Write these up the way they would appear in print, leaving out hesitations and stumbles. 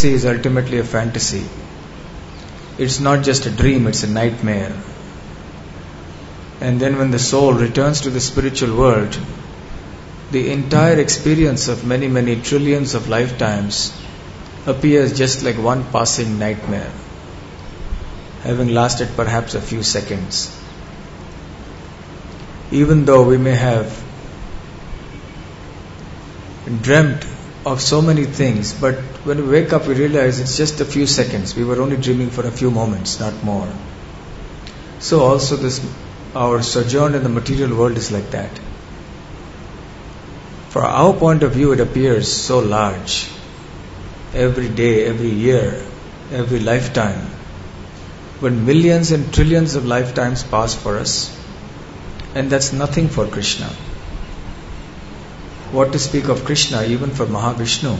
ecstasy is ultimately a fantasy. It's not just a dream, it's a nightmare. And then when the soul returns to the spiritual world, the entire experience of many, many trillions of lifetimes appears just like one passing nightmare, having lasted perhaps a few seconds. Even though we may have dreamt of so many things, but when we wake up we realize it's just a few seconds. We were only dreaming for a few moments, not more. So also our sojourn in the material world is like that. For our point of view, it appears so large. Every day, every year, every lifetime. But millions and trillions of lifetimes pass for us, and that's nothing for Krishna. What to speak of Krishna even for Mahavishnu?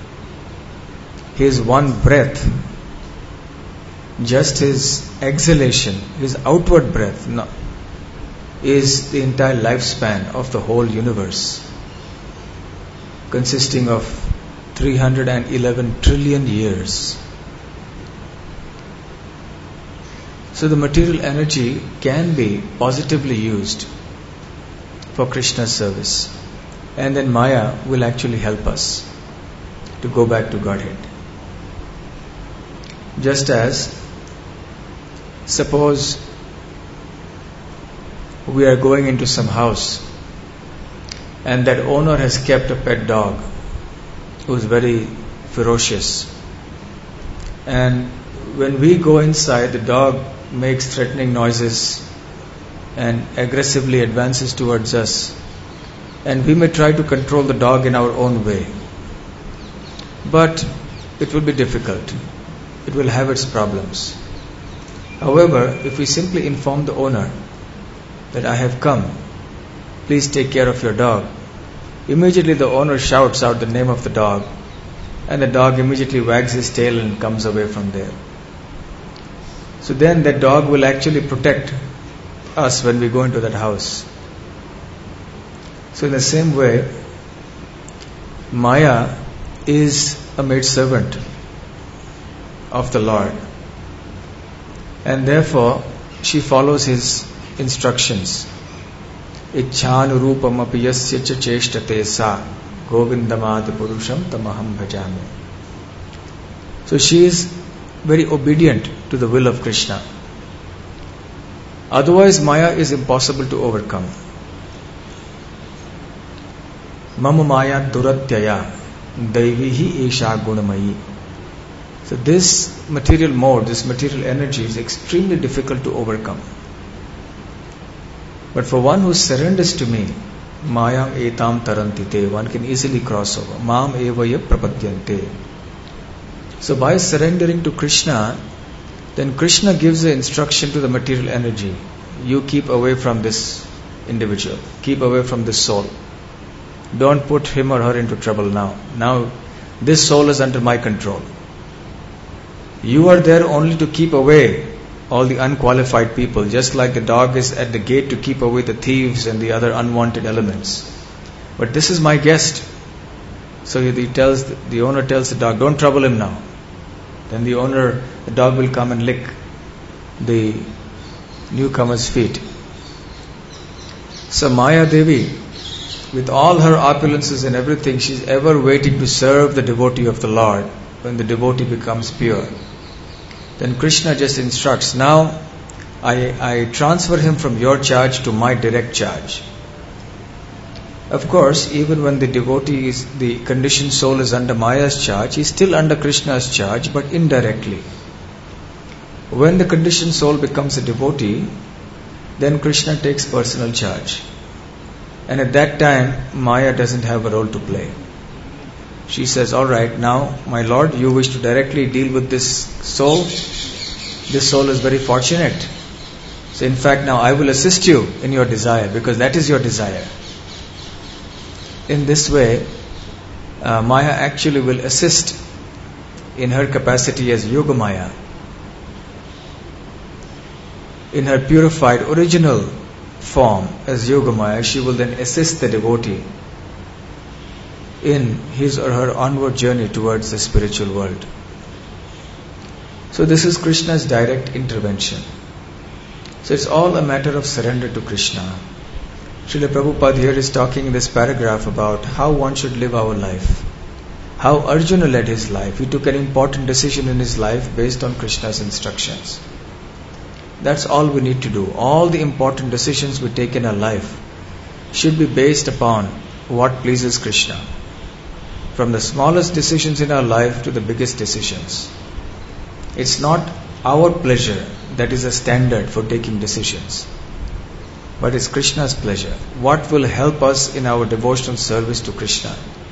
His one breath, just his exhalation, his outward breath, is the entire lifespan of the whole universe, consisting of 311 trillion years. So the material energy can be positively used for Krishna's service. And then Maya will actually help us to go back to Godhead. Just as, suppose we are going into some house and that owner has kept a pet dog who is very ferocious. And when we go inside, the dog makes threatening noises and aggressively advances towards us. And we may try to control the dog in our own way. But it will be difficult. It will have its problems. However, if we simply inform the owner that I have come, please take care of your dog, immediately the owner shouts out the name of the dog, and the dog immediately wags his tail and comes away from there. So then that dog will actually protect us when we go into that house. So in the same way, Maya is a maidservant of the Lord, and therefore she follows his instructions. Ichchānurūpam api yasya ca cheshtate sa govindamādi purusham tamaham bhajami. So she is very obedient to the will of Krishna. Otherwise Maya is impossible to overcome. Mama Maya duratyaya daivihi esha gunamayi. So this material mode, this material energy is extremely difficult to overcome. But for one who surrenders to me, Mayam etam tarantite, one can easily cross over. Mam evaya prapadyante. So by surrendering to Krishna, then Krishna gives the instruction to the material energy. You keep away from this individual. Keep away from this soul. Don't put him or her into trouble now. Now this soul is under my control. You are there only to keep away all the unqualified people, just like the dog is at the gate to keep away the thieves and the other unwanted elements. But this is my guest. So the owner tells the dog, don't trouble him now. Then the dog will come and lick the newcomer's feet. So Maya Devi, with all her opulences and everything, she's ever waiting to serve the devotee of the Lord when the devotee becomes pure. Then Krishna just instructs, now I transfer him from your charge to my direct charge. Of course, even when the devotee the conditioned soul is under Maya's charge, he is still under Krishna's charge, but indirectly. When the conditioned soul becomes a devotee, then Krishna takes personal charge. And at that time, Maya doesn't have a role to play. She says, alright, now my Lord, you wish to directly deal with this soul. This soul is very fortunate. So in fact, now I will assist you in your desire, because that is your desire. In this way, Maya actually will assist in her capacity as Yogamaya. In her purified original form as Yogamaya, she will then assist the devotee in his or her onward journey towards the spiritual world. So this is Krishna's direct intervention. So it's all a matter of surrender to Krishna. Srila Prabhupada here is talking in this paragraph about how one should live our life. How Arjuna led his life. He took an important decision in his life based on Krishna's instructions. That's all we need to do. All the important decisions we take in our life should be based upon what pleases Krishna. From the smallest decisions in our life to the biggest decisions. It's not our pleasure that is a standard for taking decisions. But it's Krishna's pleasure. What will help us in our devotional service to Krishna?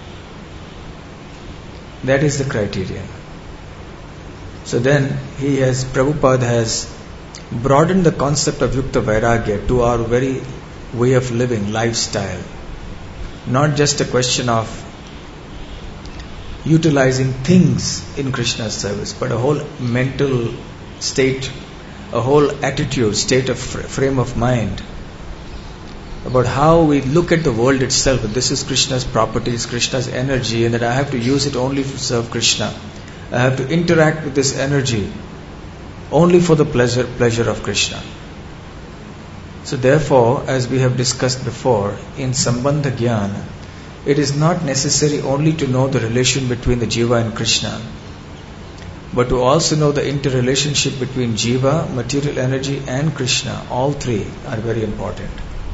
That is the criteria. So then Prabhupada has broadened the concept of Yukta Vairagya to our very way of living, lifestyle. Not just a question of utilizing things in Krishna's service, but a whole mental state, a whole attitude, state of frame of mind, about how we look at the world itself. This is Krishna's property, it's Krishna's energy, and that I have to use it only to serve Krishna. I have to interact with this energy only for the pleasure of Krishna. So therefore, as we have discussed before, in Sambandha Jnana, it is not necessary only to know the relation between the Jiva and Krishna, but to also know the interrelationship between Jiva, material energy, and Krishna. All three are very important.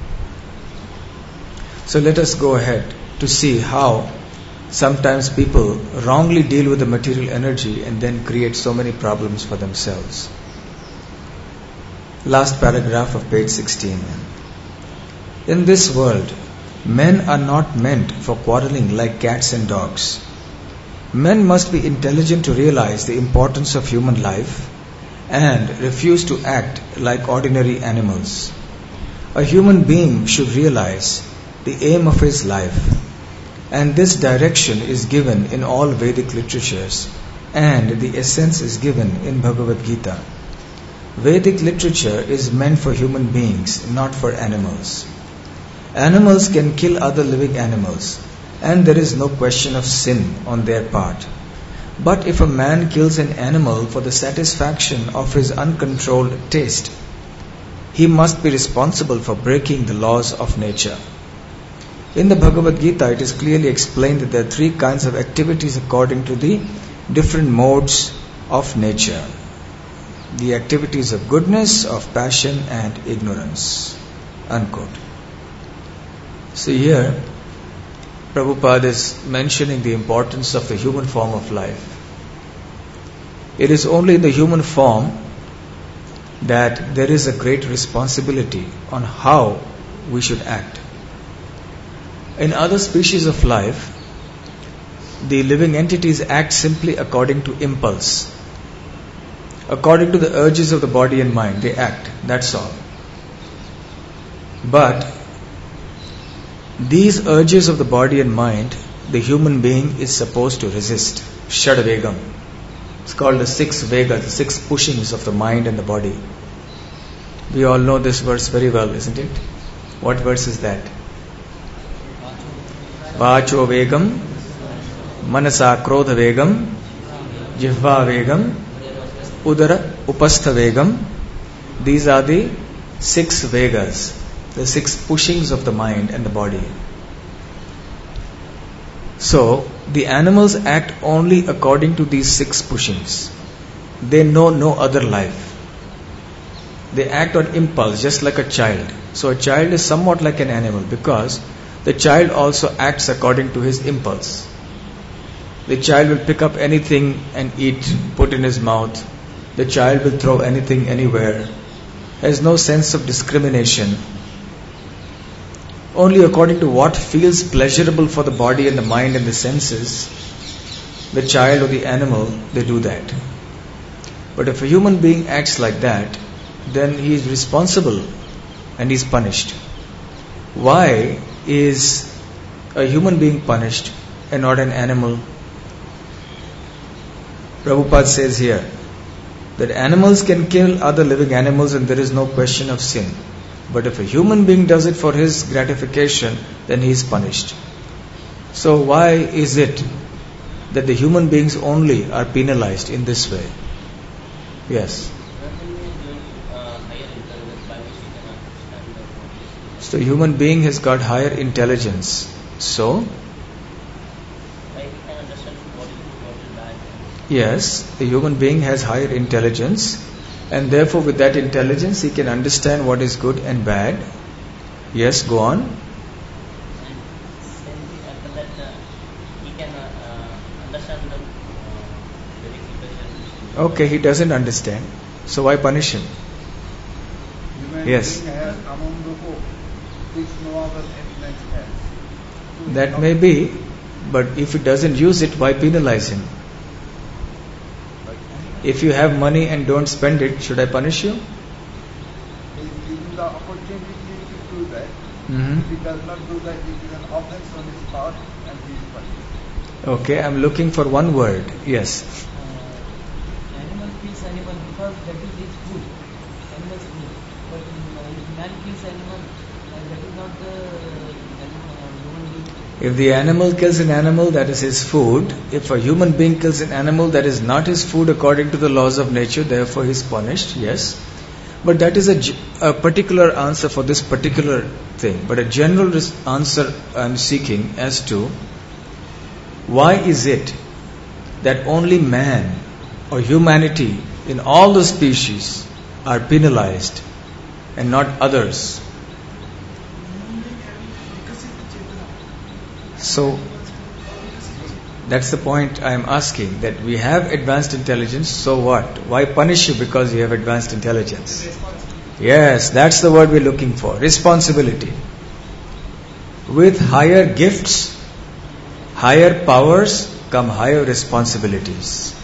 So let us go ahead to see how sometimes people wrongly deal with the material energy and then create so many problems for themselves. Last paragraph of page 16. In this world, men are not meant for quarreling like cats and dogs. Men must be intelligent to realize the importance of human life and refuse to act like ordinary animals. A human being should realize the aim of his life, and this direction is given in all Vedic literatures, and the essence is given in Bhagavad Gita. Vedic literature is meant for human beings, not for animals. Animals can kill other living animals, and there is no question of sin on their part. But if a man kills an animal for the satisfaction of his uncontrolled taste, he must be responsible for breaking the laws of nature. In the Bhagavad Gita, it is clearly explained that there are three kinds of activities according to the different modes of nature. The activities of goodness, of passion, and ignorance. Unquote. So here, Prabhupada is mentioning the importance of the human form of life. It is only in the human form that there is a great responsibility on how we should act. In other species of life, the living entities act simply according to impulse. According to the urges of the body and mind, they act, that's all. But these urges of the body and mind, the human being is supposed to resist. Shadvegam. It's called the 6 Vegas, the 6 pushings of the mind and the body. We all know this verse very well, isn't it? What verse is that? Vacho Vegam, Manasa Krodha Vegam, Jihva Vegam, Udara Upastha Vegam. These are the 6 Vegas, the 6 pushings of the mind and the body. So, the animals act only according to these 6 pushings. They know no other life. They act on impulse, just like a child. So a child is somewhat like an animal because the child also acts according to his impulse. The child will pick up anything and eat, put in his mouth. The child will throw anything anywhere. Has no sense of discrimination. Only according to what feels pleasurable for the body and the mind and the senses, the child or the animal, they do that. But if a human being acts like that, then he is responsible and he is punished. Why is a human being punished and not an animal? Prabhupada says here that animals can kill other living animals and there is no question of sin. But if a human being does it for his gratification, then he is punished. So why is it that the human beings only are penalized in this way? Yes. So human being has got higher intelligence. So? Yes, a human being has higher intelligence, and therefore with that intelligence he can understand what is good and bad. Yes, go on. Okay, he doesn't understand. So why punish him? Yes. That may be, but if he doesn't use it, why penalize him? If you have money and don't spend it, should I punish you? He's given the opportunity to do that. If he does not do that, it is an offense on his part and he is punished. Okay, I'm looking for one word. Yes. Animal kills animal because that is its food. Animal's food. But if man kills animal, that is not the human being. If the animal kills an animal, that is his food. If a human being kills an animal, that is not his food according to the laws of nature, therefore he is punished, yes. But that is a particular answer for this particular thing. But a general answer I am seeking as to why is it that only man or humanity in all the species are penalized and not others? So that's the point I am asking, that we have advanced intelligence, so what? Why punish you because you have advanced intelligence? Yes, that's the word we're looking for. Responsibility. With higher gifts, higher powers come higher responsibilities.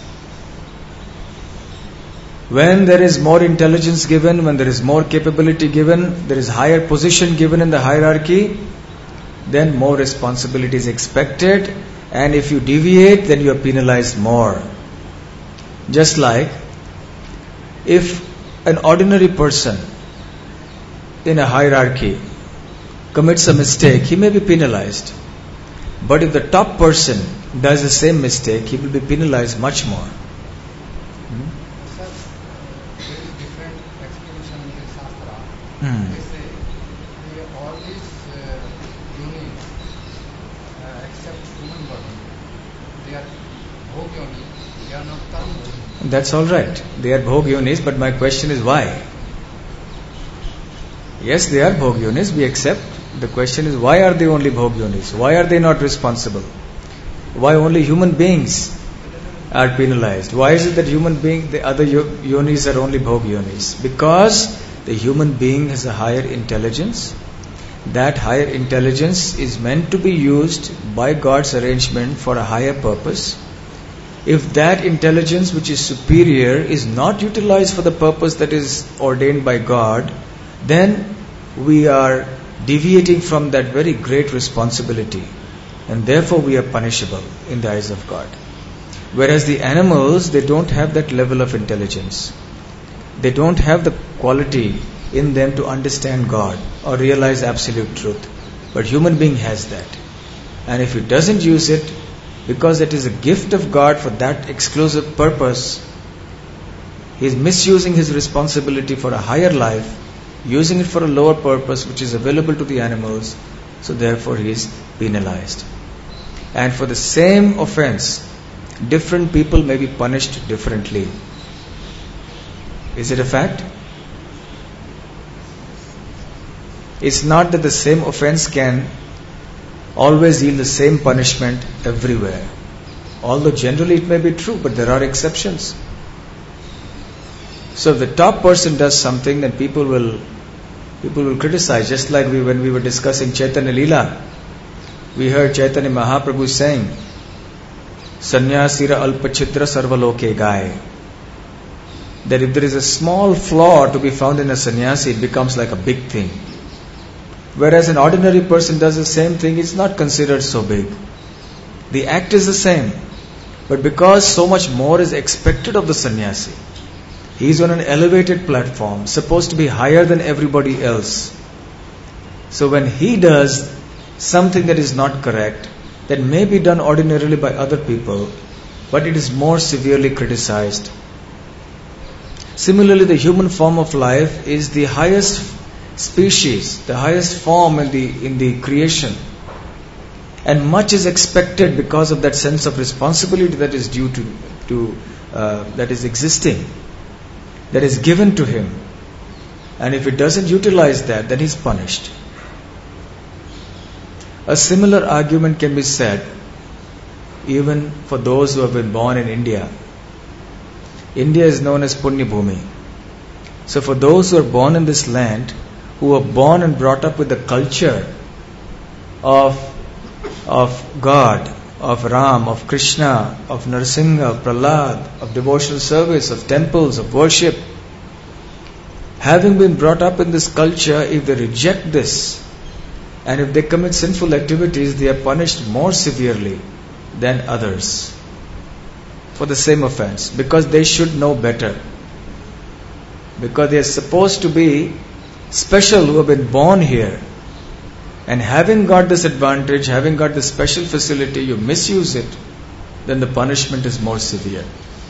When there is more intelligence given, when there is more capability given, there is higher position given in the hierarchy, then more responsibility is expected, and if you deviate, then you are penalized more. Just like if an ordinary person in a hierarchy commits a mistake, he may be penalized. But if the top person does the same mistake, he will be penalized much more. Sir, there is different explanation in the Shastra. They say all these yonis, except human body, they are bhog yoni, they are not karma yoni. That's all right. They are bhog yonis, but my question is why? Yes, they are bhog yonis, we accept. The question is, why are they only bhog yonis? Why are they not responsible? Why only human beings are penalized? Why is it that the other yonis are only bhog yonis? Because the human being has a higher intelligence. That higher intelligence is meant to be used by God's arrangement for a higher purpose. If that intelligence which is superior is not utilized for the purpose that is ordained by God, then we are deviating from that very great responsibility, and therefore we are punishable in the eyes of God. Whereas the animals, they don't have that level of intelligence. They don't have the quality in them to understand God or realize absolute truth. But human being has that. And if he doesn't use it, because it is a gift of God for that exclusive purpose, he is misusing his responsibility for a higher life, using it for a lower purpose which is available to the animals, so therefore he is penalized. And for the same offense, different people may be punished differently. Is it a fact? It's not that the same offense can always yield the same punishment everywhere. Although generally it may be true, but there are exceptions. So if the top person does something, then people will criticize. Just like when we were discussing Chaitanya Leela, we heard Chaitanya Mahaprabhu saying, Sanyasira alpachitra sarvaloke gaye. That if there is a small flaw to be found in a sannyasi, it becomes like a big thing. Whereas an ordinary person does the same thing, it's not considered so big. The act is the same, but because so much more is expected of the sannyasi, he is on an elevated platform, supposed to be higher than everybody else. So when he does something that is not correct, that may be done ordinarily by other people, but it is more severely criticized. Similarly, the human form of life is the highest species, the highest form in the creation. And much is expected because of that sense of responsibility that is due to that is existing, that is given to him. And if he doesn't utilize that, then he's punished. A similar argument can be said even for those who have been born in India. India is known as Punya Bhumi. So for those who are born in this land, who are born and brought up with the culture of God, of Ram, of Krishna, of Narasimha, of Prahlad, of devotional service, of temples, of worship, having been brought up in this culture, if they reject this and if they commit sinful activities, they are punished more severely than others for the same offense, because they should know better, because they are supposed to be special who have been born here. And having got this advantage, having got this special facility, you misuse it, then the punishment is more severe.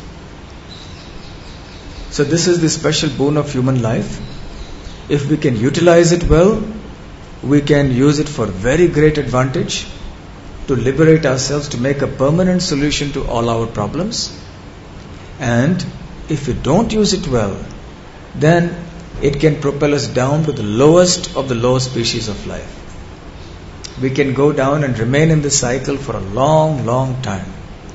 So this is the special boon of human life. If we can utilize it well, we can use it for very great advantage, to liberate ourselves, to make a permanent solution to all our problems. And if we don't use it well, then it can propel us down to the lowest of the low species of life. We can go down and remain in this cycle for a long, long time.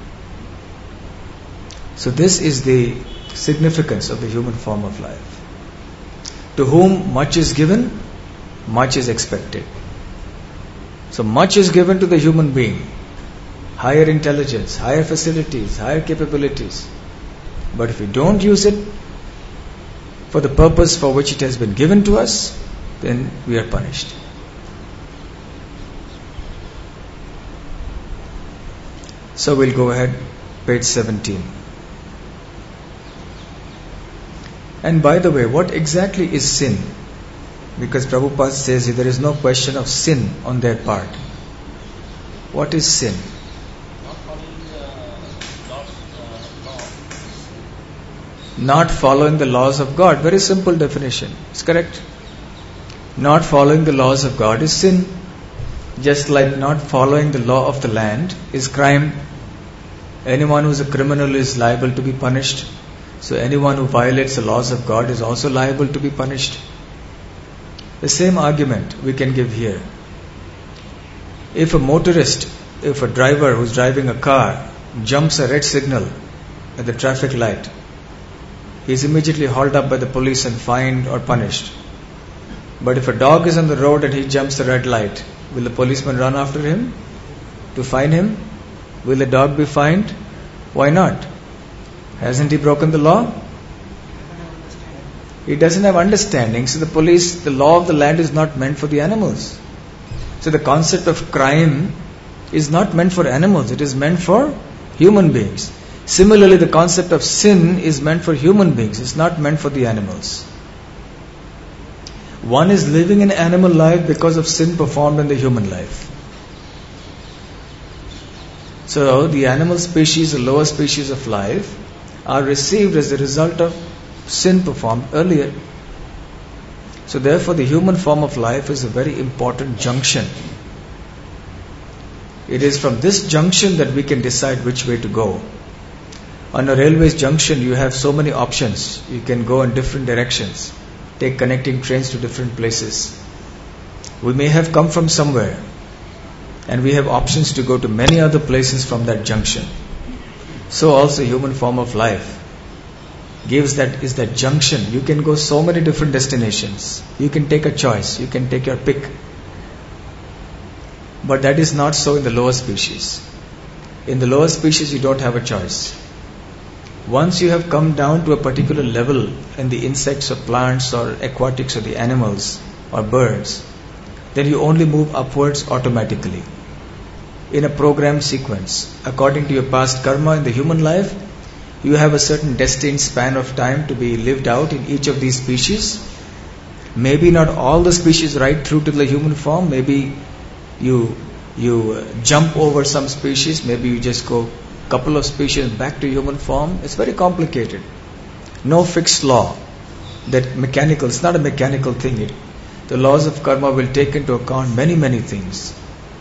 So this is the significance of the human form of life. To whom much is given, much is expected. So much is given to the human being. Higher intelligence, higher facilities, higher capabilities. But if we don't use it for the purpose for which it has been given to us, then we are punished. So we'll go ahead, page 17. And by the way, what exactly is sin? Because Prabhupada says there is no question of sin on their part. What is sin? Not following the laws of God. Very simple definition. It's correct. Not following the laws of God is sin. Just like not following the law of the land is crime. Anyone who is a criminal is liable to be punished. So anyone who violates the laws of God is also liable to be punished. The same argument we can give here. If a motorist, if a driver who's driving a car jumps a red signal at the traffic light, he is immediately hauled up by the police and fined or punished. But if a dog is on the road and he jumps the red light, will the policeman run after him to fine him? Will the dog be fined? Why not? Hasn't he broken the law? He doesn't have understanding. So the law of the land is not meant for the animals. So the concept of crime is not meant for animals. It is meant for human beings. Similarly, the concept of sin is meant for human beings. It's not meant for the animals. One is living an animal life because of sin performed in the human life. So the animal species, the lower species of life, are received as a result of sin performed earlier. So therefore the human form of life is a very important junction. It is from this junction that we can decide which way to go. On a railway's junction you have so many options. You can go in different directions, take connecting trains to different places. We may have come from somewhere and we have options to go to many other places from that junction. So also human form of life is that junction. You can go so many different destinations. You can take a choice. You can take your pick. But that is not so in the lower species. In the lower species you don't have a choice. Once you have come down to a particular level in the insects or plants or aquatics or the animals or birds, then you only move upwards automatically in a programmed sequence. According to your past karma in the human life, you have a certain destined span of time to be lived out in each of these species. Maybe not all the species right through to the human form. Maybe you jump over some species. Maybe you just go couple of species back to human form. It's very complicated. no fixed law that mechanical, it's not a mechanical thing. The laws of karma will take into account many, many things.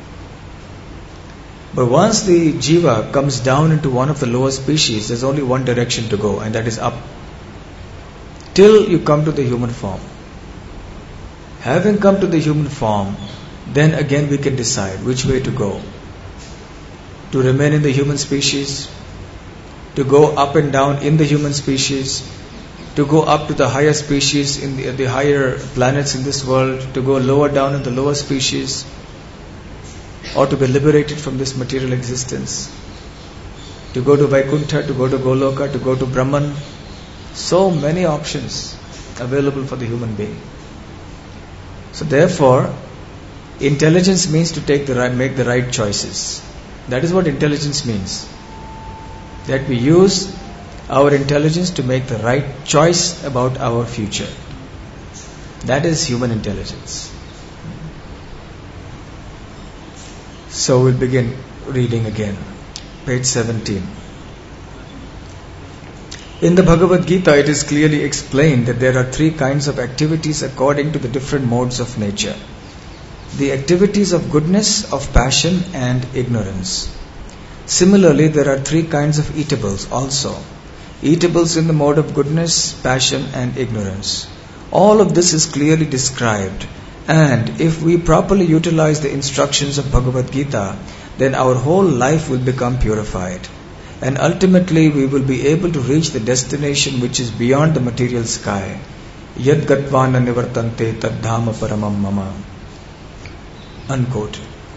But once the jiva comes down into one of the lower species, there's only one direction to go, and that is up. Till you come to the human form. Having come to the human form, then again we can decide which way to go. To remain in the human species, to go up and down in the human species, to go up to the higher species in the higher planets in this world, to go lower down in the lower species, or to be liberated from this material existence, to go to Vaikuntha, to go to Goloka, to go to Brahman. So many options available for the human being. So therefore, intelligence means to make the right choices. That is what intelligence means. That we use our intelligence to make the right choice about our future. That is human intelligence. So we'll begin reading again. Page 17. In the Bhagavad Gita, it is clearly explained that there are three kinds of activities according to the different modes of nature. The activities of goodness, of passion, and ignorance. Similarly, there are three kinds of eatables also. Eatables in the mode of goodness, passion, and ignorance. All of this is clearly described, and if we properly utilize the instructions of Bhagavad Gita, then our whole life will become purified. And ultimately we will be able to reach the destination which is beyond the material sky. Yad gatvana nivartante tad dhama paramam mama. Unquote.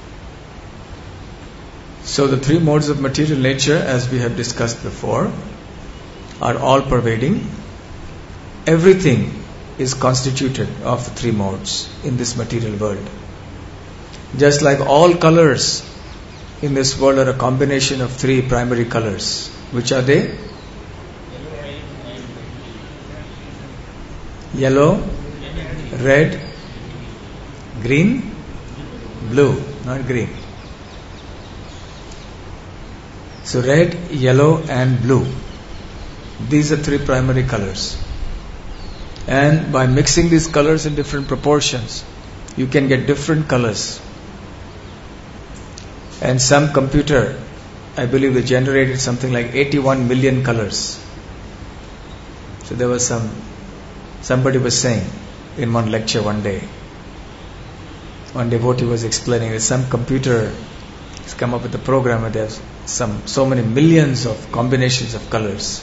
So the three modes of material nature, as we have discussed before, are all pervading. Everything is constituted of the three modes in this material world. Just like all colors in this world are a combination of three primary colors. Which are they? Yellow, red, green, blue, not green. So red, yellow and blue. These are three primary colors. And by mixing these colors in different proportions, you can get different colors. And some computer, I believe they generated something like 81 million colors. So there was somebody was saying in one lecture one day, one devotee was explaining that some computer has come up with a program where there's so many millions of combinations of colors.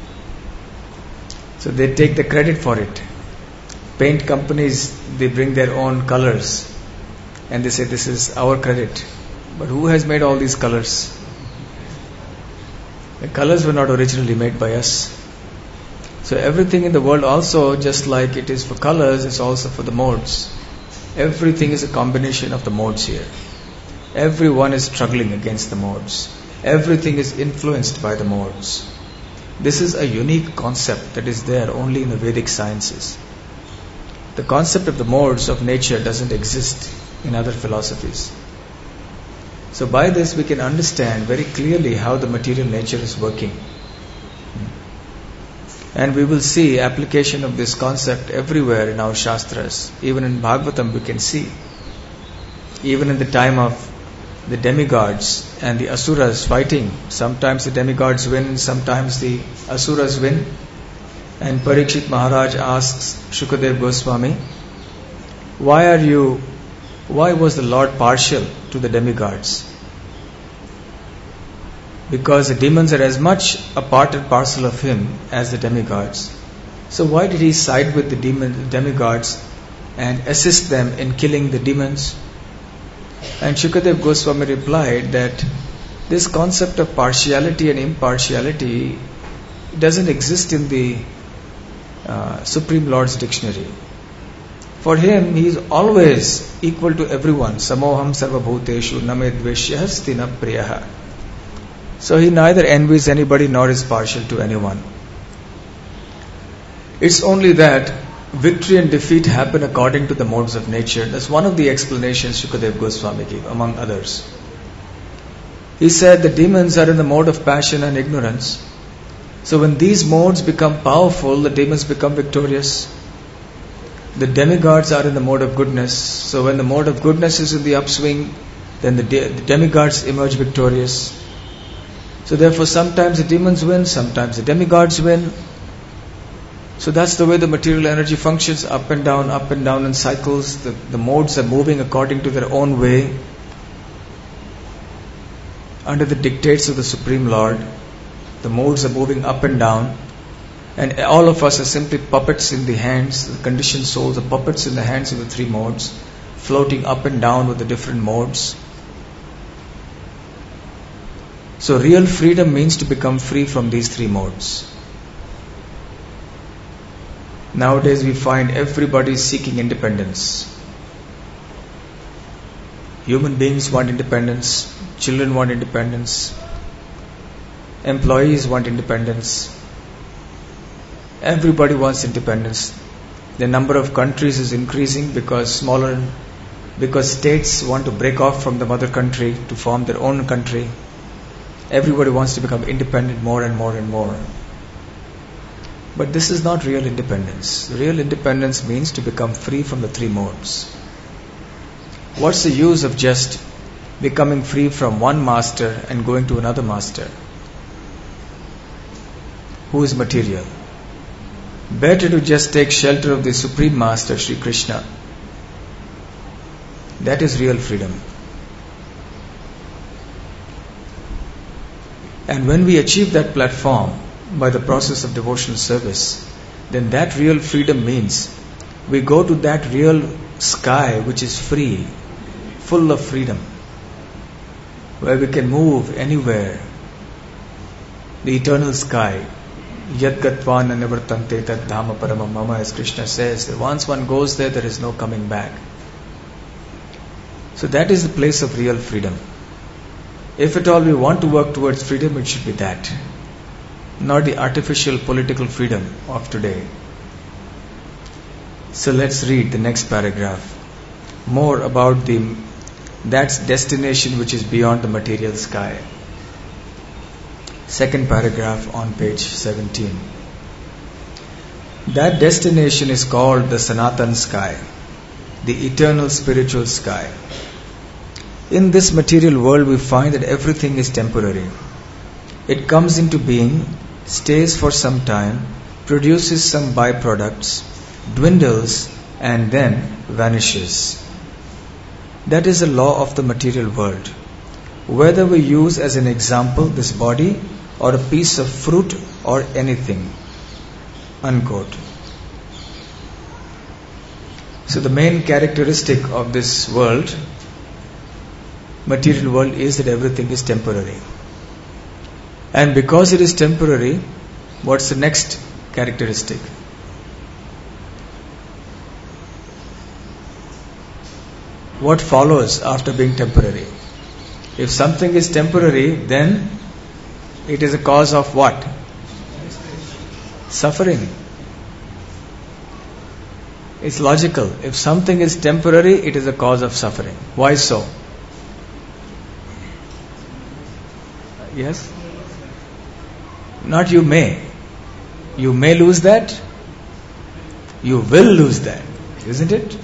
So they take the credit for it. Paint companies, they bring their own colors and they say this is our credit. But who has made all these colors? The colors were not originally made by us. So everything in the world also, just like it is for colors, is also for the modes. Everything is a combination of the modes here. Everyone is struggling against the modes. Everything is influenced by the modes. This is a unique concept that is there only in the Vedic sciences. The concept of the modes of nature doesn't exist in other philosophies. So by this we can understand very clearly how the material nature is working. And we will see application of this concept everywhere in our Shastras. Even in Bhagavatam we can see. Even in the time of the demigods and the asuras fighting, sometimes the demigods win, sometimes the asuras win. And Parikshit Maharaj asks Shukadev Goswami, why was the Lord partial to the demigods? Because the demons are as much a part and parcel of him as the demigods. So why did he side with the demigods and assist them in killing the demons? And Shukadev Goswami replied that this concept of partiality and impartiality doesn't exist in the Supreme Lord's dictionary. For him, he is always equal to everyone. Samoham sarvabhuteshu name dveshyahasti na priyaha. So he neither envies anybody nor is partial to anyone. It's only that victory and defeat happen according to the modes of nature. That's one of the explanations Shukadev Goswami gave, among others. He said the demons are in the mode of passion and ignorance. So when these modes become powerful, the demons become victorious. The demigods are in the mode of goodness. So when the mode of goodness is in the upswing, then the demigods emerge victorious. So therefore sometimes the demons win, sometimes the demigods win. So that's the way the material energy functions, up and down in cycles. The modes are moving according to their own way, under the dictates of the Supreme Lord. The modes are moving up and down, and all of us are simply puppets in the hands. The conditioned souls are puppets in the hands of the three modes, floating up and down with the different modes. So real freedom means to become free from these three modes. Nowadays we find everybody seeking independence. Human beings want independence, children want independence, employees want independence. Everybody wants independence. The number of countries is increasing because states want to break off from the mother country to form their own country. Everybody wants to become independent more and more and more. But this is not real independence. Real independence means to become free from the three modes. What's the use of just becoming free from one master and going to another master who is material? Better to just take shelter of the Supreme Master, Sri Krishna. That is real freedom. And when we achieve that platform by the process of devotional service, then that real freedom means we go to that real sky which is free, full of freedom, where we can move anywhere. The eternal sky. Yad gatvan anivartante tad dhama paramam mama, as Krishna says, that once one goes there, there is no coming back. So that is the place of real freedom. If at all we want to work towards freedom, it should be that, not the artificial political freedom of today. So let's read the next paragraph. More about that destination which is beyond the material sky. Second paragraph on page 17. That destination is called the Sanatan sky, the eternal spiritual sky. In this material world we find that everything is temporary. It comes into being, stays for some time, produces some byproducts, dwindles, and then vanishes. That is the law of the material world. Whether we use as an example this body or a piece of fruit or anything. Unquote. So the main characteristic of this world, material world, is that everything is temporary. And because it is temporary, what's the next characteristic? What follows after being temporary? If something is temporary, then it is a cause of what? Suffering. It's logical. If something is temporary, it is a cause of suffering. Why so? Yes? Not you may. You may lose that. You will lose that. Isn't it?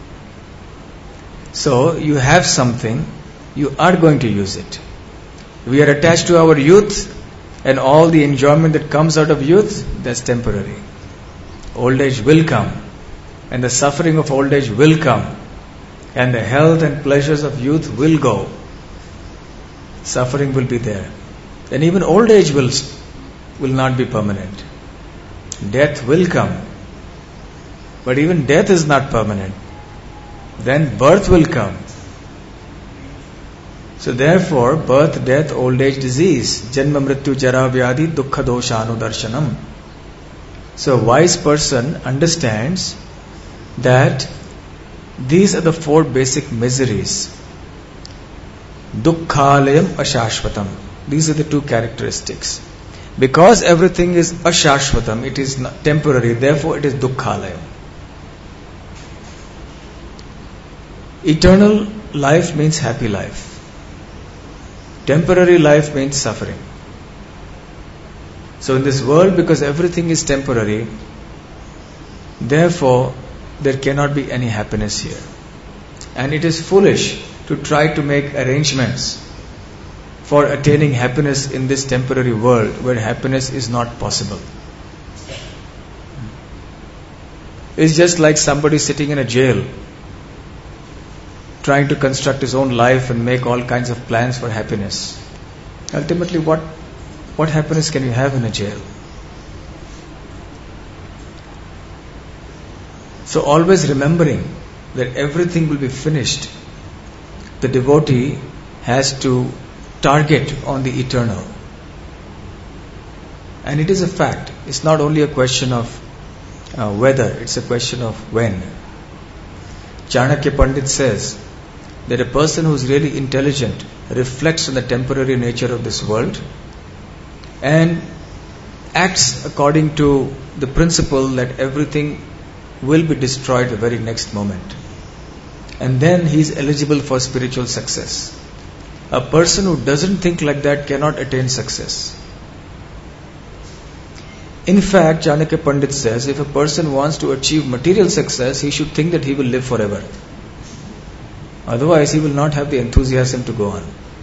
So, you have something, you are going to use it. We are attached to our youth, and all the enjoyment that comes out of youth, that's temporary. Old age will come, and the suffering of old age will come, and the health and pleasures of youth will go. Suffering will be there. And even old age will not be permanent. Death will come. But even death is not permanent. Then birth will come. So therefore, birth, death, old age, disease, janma mrityu jara vyadhi dukkha doshanu darshanam. So a wise person understands that these are the four basic miseries. Dukkhalayam ashashvatam. These are the two characteristics. Because everything is ashashvatam, it is temporary, therefore it is dukkhalayam. Eternal life means happy life. Temporary life means suffering. So in this world, because everything is temporary, therefore there cannot be any happiness here. And it is foolish to try to make arrangements for attaining happiness in this temporary world where happiness is not possible. It's just like somebody sitting in a jail trying to construct his own life and make all kinds of plans for happiness. Ultimately, what happiness can you have in a jail? So always remembering that everything will be finished, the devotee has to target on the eternal. And it is a fact. It's not only a question of whether, it's a question of when. Chanakya Pandit says that a person who is really intelligent reflects on the temporary nature of this world and acts according to the principle that everything will be destroyed the very next moment. And then he is eligible for spiritual success. A person who doesn't think like that cannot attain success. In fact, Chanakya Pandit says, if a person wants to achieve material success, he should think that he will live forever. Otherwise, he will not have the enthusiasm to go on.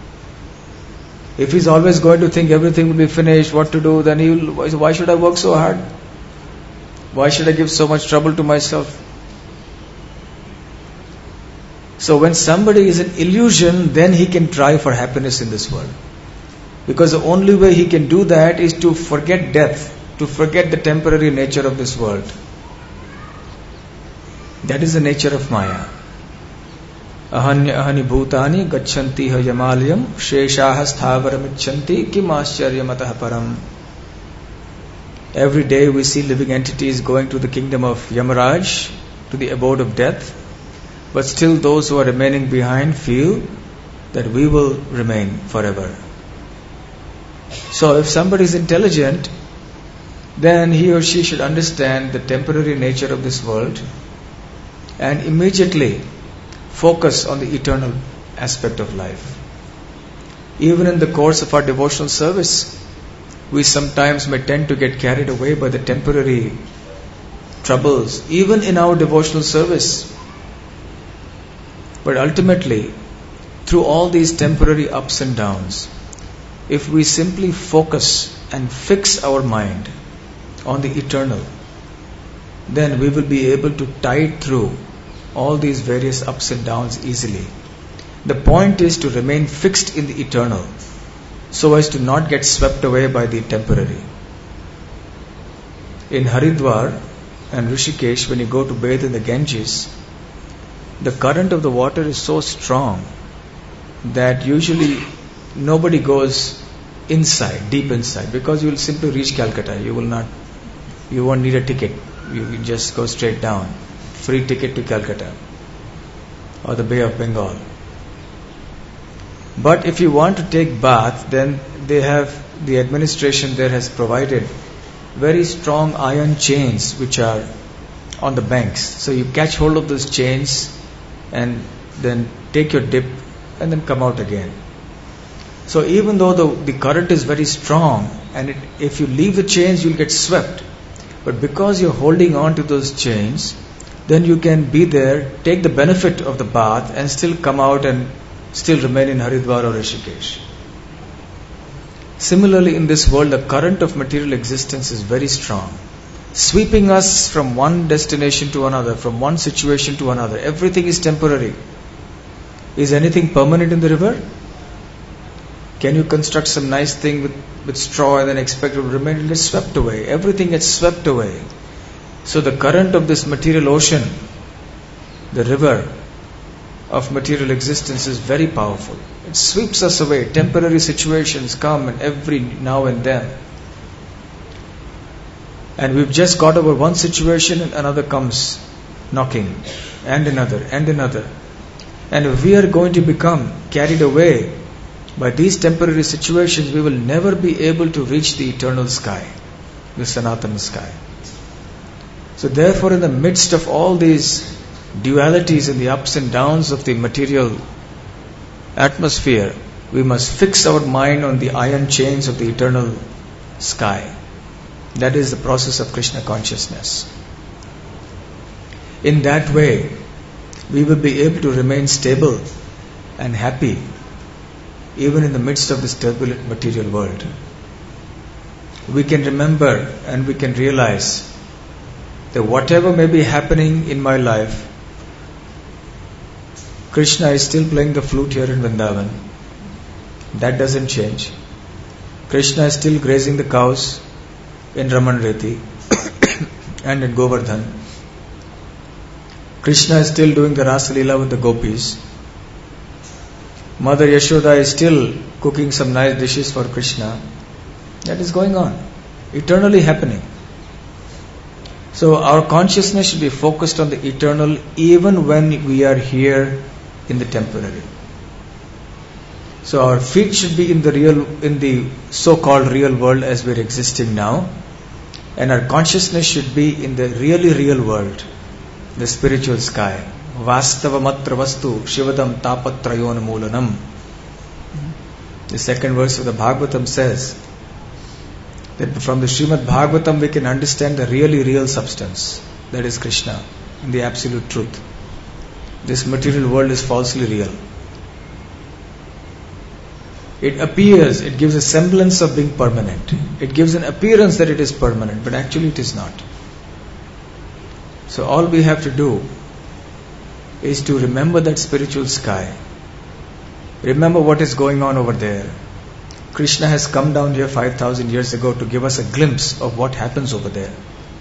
If he's always going to think everything will be finished, what to do, then why should I work so hard? Why should I give so much trouble to myself? So when somebody is an illusion, then he can try for happiness in this world. Because the only way he can do that is to forget death, to forget the temporary nature of this world. That is the nature of Maya. Ahanya ahani bhutani gacchanti ha yamalayam sheshaha sthavaramicchanti kim ascharyamatah param. Every day we see living entities going to the kingdom of Yamaraj, to the abode of death. But still those who are remaining behind feel that we will remain forever. So if somebody is intelligent, then he or she should understand the temporary nature of this world and immediately focus on the eternal aspect of life. Even in the course of our devotional service, we sometimes may tend to get carried away by the temporary troubles, even in our devotional service. But ultimately, through all these temporary ups and downs, if we simply focus and fix our mind on the eternal, then we will be able to tide through all these various ups and downs easily. The point is to remain fixed in the eternal, so as to not get swept away by the temporary. In Haridwar and Rishikesh, when you go to bathe in the Ganges, the current of the water is so strong that usually nobody goes inside, deep inside, because you will simply reach Calcutta. You won't need a ticket. You can just go straight down. Free ticket to Calcutta or the Bay of Bengal. But if you want to take bath, then the administration there has provided very strong iron chains which are on the banks. So you catch hold of those chains and then take your dip and then come out again. So even though the current is very strong and if you leave the chains, you'll get swept. But because you're holding on to those chains, then you can be there, take the benefit of the bath and still come out and still remain in Haridwar or Rishikesh. Similarly, in this world, the current of material existence is very strong, sweeping us from one destination to another, from one situation to another. Everything is temporary. Is anything permanent in the river? Can you construct some nice thing with straw and then expect it to remain? It gets swept away. Everything gets swept away. So the current of this material ocean, the river of material existence, is very powerful. It sweeps us away. Temporary situations come and every now and then. And we've just got over one situation and another comes knocking, and another, and another. And if we are going to become carried away by these temporary situations, we will never be able to reach the eternal sky, the Sanatana sky. So therefore, in the midst of all these dualities and the ups and downs of the material atmosphere, we must fix our mind on the iron chains of the eternal sky. That is the process of Krishna consciousness. In that way, we will be able to remain stable and happy even in the midst of this turbulent material world. We can remember and we can realize that whatever may be happening in my life, Krishna is still playing the flute here in Vrindavan. That doesn't change. Krishna is still grazing the cows in Ramanreti and in Govardhan. Krishna is still doing the Rasa Leela with the gopis. Mother Yashoda is still cooking some nice dishes for Krishna. That is going on, eternally happening. So our consciousness should be focused on the eternal even when we are here in the temporary. So our feet should be in the so-called real world as we are existing now, and our consciousness should be in the really real world, the spiritual sky. Vastavamatra vastu shivadam tapatrayon moolanam. The second verse of the Bhagavatam says that from the Srimad Bhagavatam we can understand the really real substance, that is Krishna, in the absolute truth. This material world is falsely real. It appears, it gives a semblance of being permanent. It gives an appearance that it is permanent, but actually it is not. So all we have to do is to remember that spiritual sky. Remember what is going on over there. Krishna has come down here 5,000 years ago to give us a glimpse of what happens over there.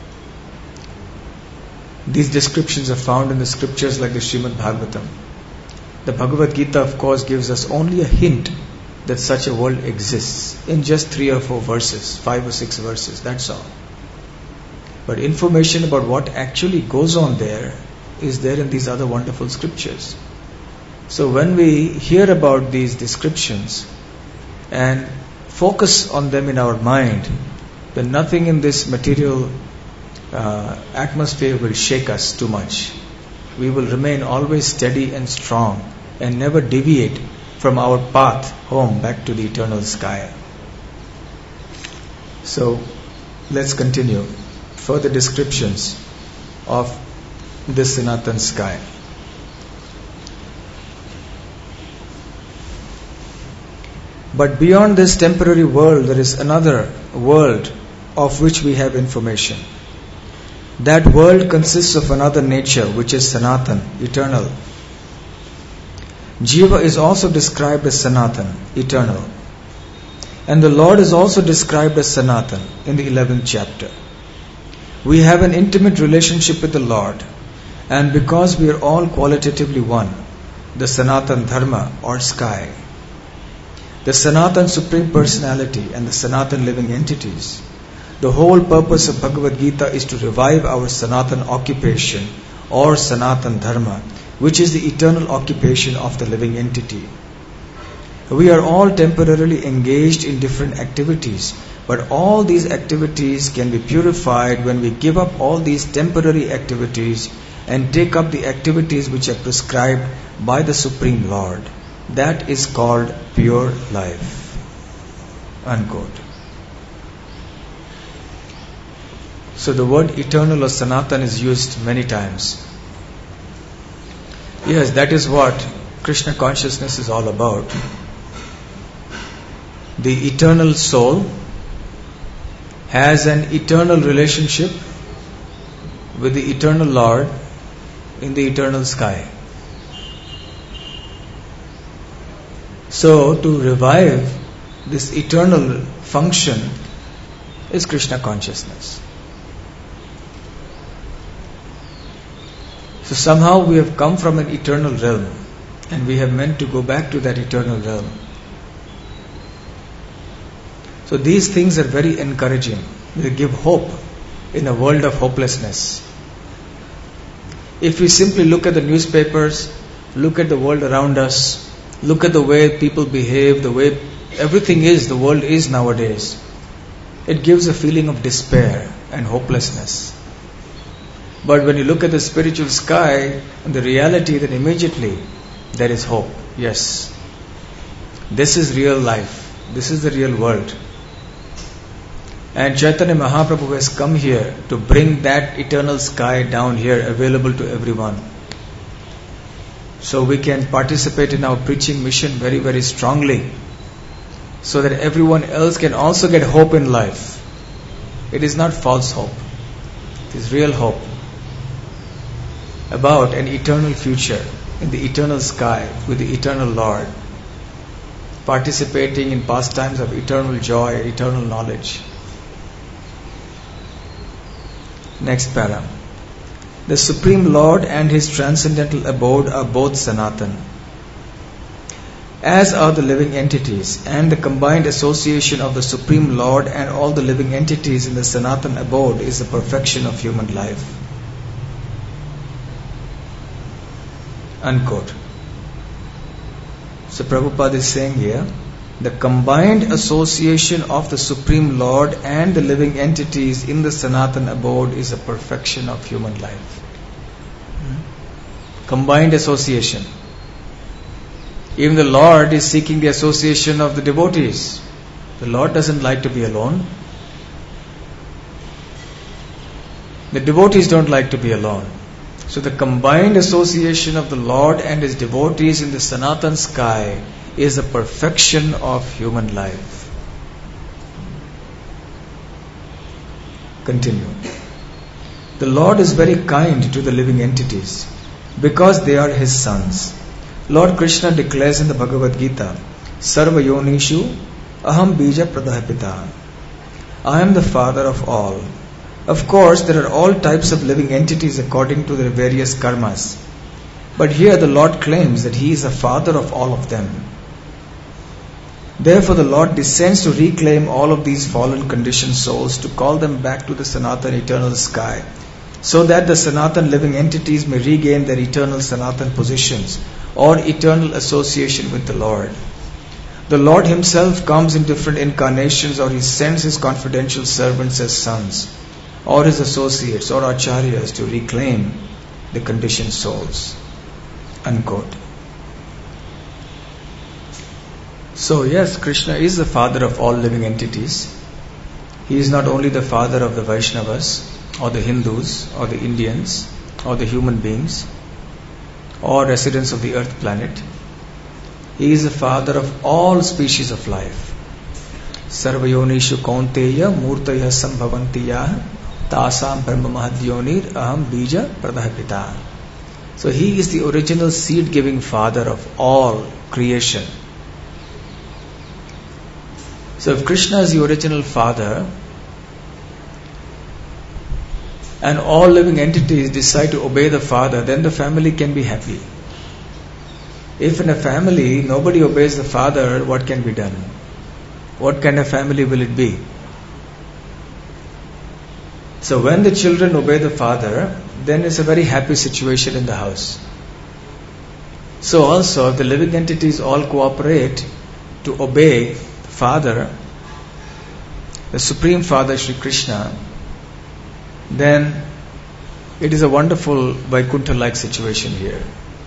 These descriptions are found in the scriptures like the Srimad Bhagavatam. The Bhagavad Gita, of course, gives us only a hint that such a world exists in just 3 or 4 verses, 5 or 6 verses, that's all. But information about what actually goes on there is there in these other wonderful scriptures. So when we hear about these descriptions and focus on them in our mind, then nothing in this material atmosphere will shake us too much. We will remain always steady and strong and never deviate from our path home back to the eternal sky. So let's continue further descriptions of this Sanatan sky. But beyond this temporary world, there is another world of which we have information. That world consists of another nature, which is Sanatan, eternal. Jiva is also described as Sanatan, eternal. And the Lord is also described as Sanatan in the 11th chapter. We have an intimate relationship with the Lord, and because we are all qualitatively one, the Sanatan Dharma or sky, the Sanatan Supreme Personality and the Sanatan living entities, the whole purpose of Bhagavad Gita is to revive our Sanatan occupation or Sanatan Dharma, which is the eternal occupation of the living entity. We are all temporarily engaged in different activities, but all these activities can be purified when we give up all these temporary activities and take up the activities which are prescribed by the Supreme Lord. That is called pure life. Unquote. So the word eternal or Sanatan is used many times. Yes, that is what Krishna consciousness is all about. The eternal soul has an eternal relationship with the eternal Lord in the eternal sky. So to revive this eternal function is Krishna consciousness. So somehow we have come from an eternal realm and we have meant to go back to that eternal realm. So these things are very encouraging. They give hope in a world of hopelessness. If we simply look at the newspapers, look at the world around us, look at the way people behave, the way everything is, the world is nowadays, it gives a feeling of despair and hopelessness. But when you look at the spiritual sky and the reality, then immediately there is hope. Yes, this is real life. This is the real world. And Chaitanya Mahaprabhu has come here to bring that eternal sky down here available to everyone. So we can participate in our preaching mission very, very strongly, so that everyone else can also get hope in life. It is not false hope. It is real hope about an eternal future in the eternal sky with the eternal Lord, participating in pastimes of eternal joy and eternal knowledge. Next para. The Supreme Lord and His transcendental abode are both Sanatan, as are the living entities, and the combined association of the Supreme Lord and all the living entities in the Sanatan abode is the perfection of human life. Unquote. So Prabhupada is saying here, the combined association of the Supreme Lord and the living entities in the Sanatan abode is a perfection of human life. Combined association. Even the Lord is seeking the association of the devotees. The Lord doesn't like to be alone. The devotees don't like to be alone. So the combined association of the Lord and His devotees in the Sanatan sky is a perfection of human life. Continue. The Lord is very kind to the living entities because they are His sons. Lord Krishna declares in the Bhagavad Gita, Sarva Yonishu Aham Bija Pradahapita. I am the father of all. Of course, there are all types of living entities according to their various karmas. But here the Lord claims that He is the father of all of them. Therefore the Lord descends to reclaim all of these fallen conditioned souls to call them back to the Sanatan eternal sky, so that the Sanatan living entities may regain their eternal Sanatan positions or eternal association with the Lord. The Lord Himself comes in different incarnations, or He sends His confidential servants as sons, or His associates or acharyas to reclaim the conditioned souls. Unquote. So yes, Krishna is the father of all living entities. He is not only the father of the Vaishnavas, or the Hindus, or the Indians, or the human beings, or residents of the earth planet. He is the father of all species of life. Sarvayonishu kaunteya murtaya sambhavantiya tasam brahma mahadyonir aham bija pradahapita. So He is the original seed-giving father of all creation. So if Krishna is the original father, and all living entities decide to obey the father, then the family can be happy. If in a family nobody obeys the father, what can be done? What kind of family will it be? So when the children obey the father, then it's a very happy situation in the house. So also, if the living entities all cooperate to obey the Father, the Supreme Father Sri Krishna, then it is a wonderful Vaikuntha-like situation here.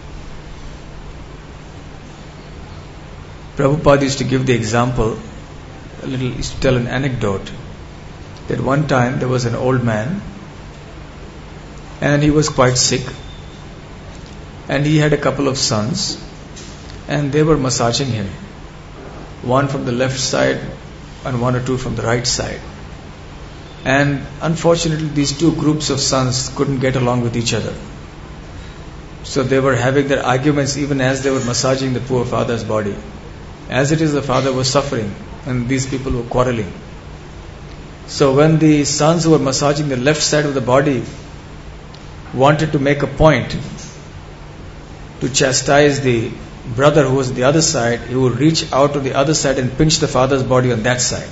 Prabhupada used to give the example, used to tell an anecdote, that one time there was an old man and he was quite sick, and he had a couple of sons, and they were massaging him, one from the left side and one or two from the right side. And unfortunately these two groups of sons couldn't get along with each other. So they were having their arguments even as they were massaging the poor father's body. As it is, the father was suffering and these people were quarreling. So when the sons who were massaging the left side of the body wanted to make a point to chastise the brother who was on the other side, he would reach out to the other side and pinch the father's body on that side.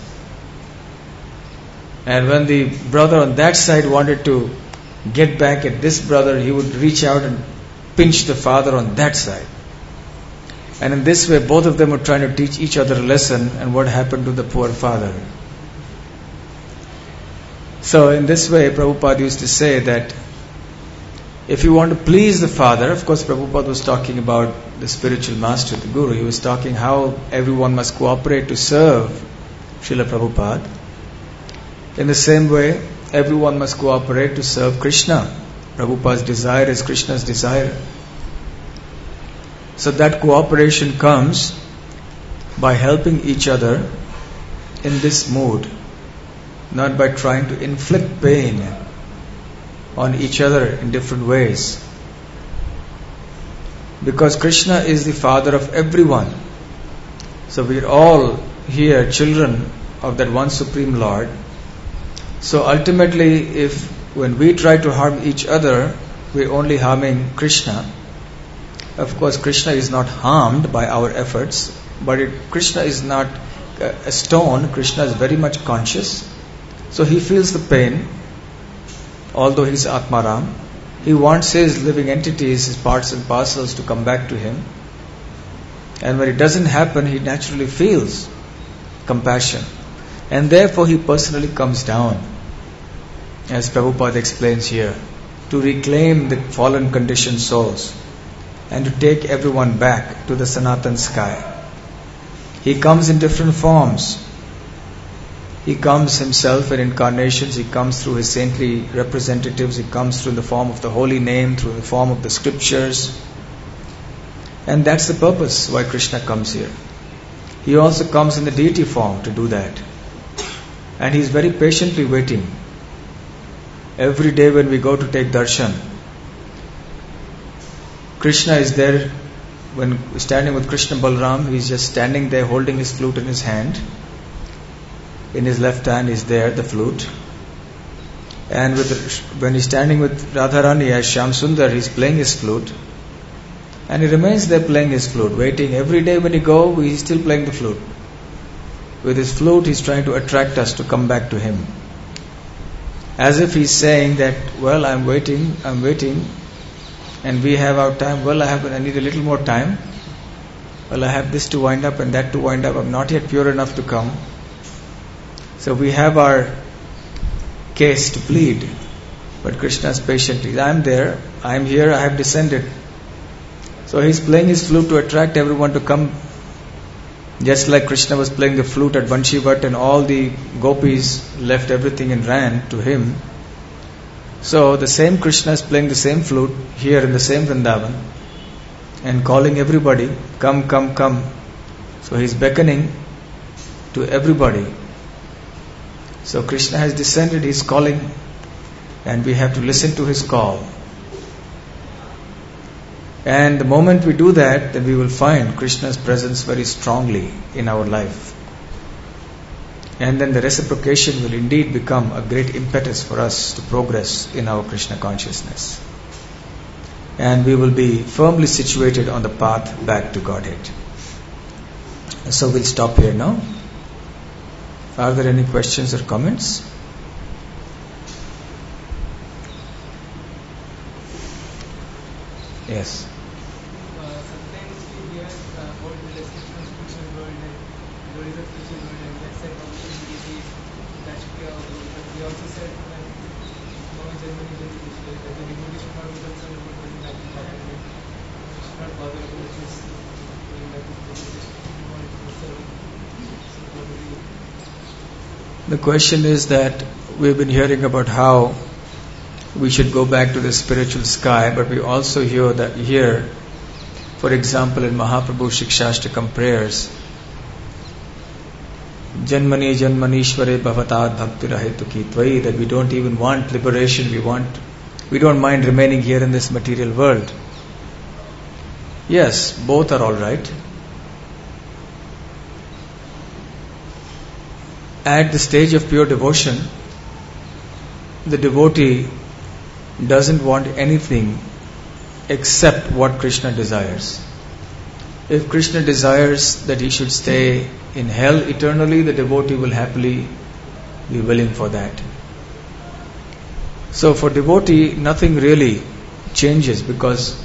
And when the brother on that side wanted to get back at this brother, he would reach out and pinch the father on that side. And in this way, both of them were trying to teach each other a lesson, and what happened to the poor father. So in this way, Prabhupada used to say that if you want to please the father, of course Prabhupada was talking about the spiritual master, the Guru. He was talking how everyone must cooperate to serve Srila Prabhupada. In the same way, everyone must cooperate to serve Krishna. Prabhupada's desire is Krishna's desire. So that cooperation comes by helping each other in this mood, not by trying to inflict pain on each other in different ways. Because Krishna is the father of everyone. So we are all here children of that one Supreme Lord. So ultimately, when we try to harm each other, we are only harming Krishna. Of course, Krishna is not harmed by our efforts, but Krishna is not a stone. Krishna is very much conscious. So he feels the pain, although he is Atmaram. He wants his living entities, his parts and parcels to come back to him. And when it doesn't happen, he naturally feels compassion. And therefore he personally comes down, as Prabhupada explains here, to reclaim the fallen conditioned souls and to take everyone back to the Sanatan sky. He comes in different forms. He comes himself in incarnations, he comes through his saintly representatives, he comes through the form of the holy name, through the form of the scriptures. And that's the purpose why Krishna comes here. He also comes in the deity form to do that. And he's very patiently waiting. Every day when we go to take darshan, Krishna is there. When standing with Krishna Balram, he's just standing there holding his flute in his hand. In his left hand is there the flute. And when he's standing with Radharani as Shyam Sundar, he's playing his flute. And he remains there playing his flute, waiting. Every day when he goes, he's still playing the flute. With his flute, he's trying to attract us to come back to him. As if he's saying that, well, I'm waiting, and we have our time. Well, I need a little more time. Well, I have this to wind up and that to wind up. I'm not yet pure enough to come. So we have our case to plead. But Krishna is patiently, I'm there, I'm here, I have descended. So he's playing his flute to attract everyone to come. Just like Krishna was playing the flute at Vanshivat and all the gopis left everything and ran to him. So the same Krishna is playing the same flute here in the same Vrindavan and calling everybody, come, come, come. So he's beckoning to everybody. So Krishna has descended, he's calling, and we have to listen to his call. And the moment we do that, then we will find Krishna's presence very strongly in our life. And then the reciprocation will indeed become a great impetus for us to progress in our Krishna consciousness. And we will be firmly situated on the path back to Godhead. So we'll stop here now. Are there any questions or comments? Yes. Sometimes we hear about the spiritual world, and there is a spiritual world, and that's like opportunity, Rashtriya, but we also said that Germany that the devotee should not be concerned about what is happening back and should not bother about this doing that The question is that we've been hearing about how we should go back to the spiritual sky, but we also hear, for example, in Mahaprabhu Shikshashtakam prayers, Janmani Janmanishware Bhavatad Bhakti Rahetuki Tvai, that we don't even want liberation, we don't mind remaining here in this material world. Yes, both are all right. At the stage of pure devotion, the devotee doesn't want anything except what Krishna desires. If Krishna desires that he should stay in hell eternally, the devotee will happily be willing for that. So for devotee, nothing really changes, because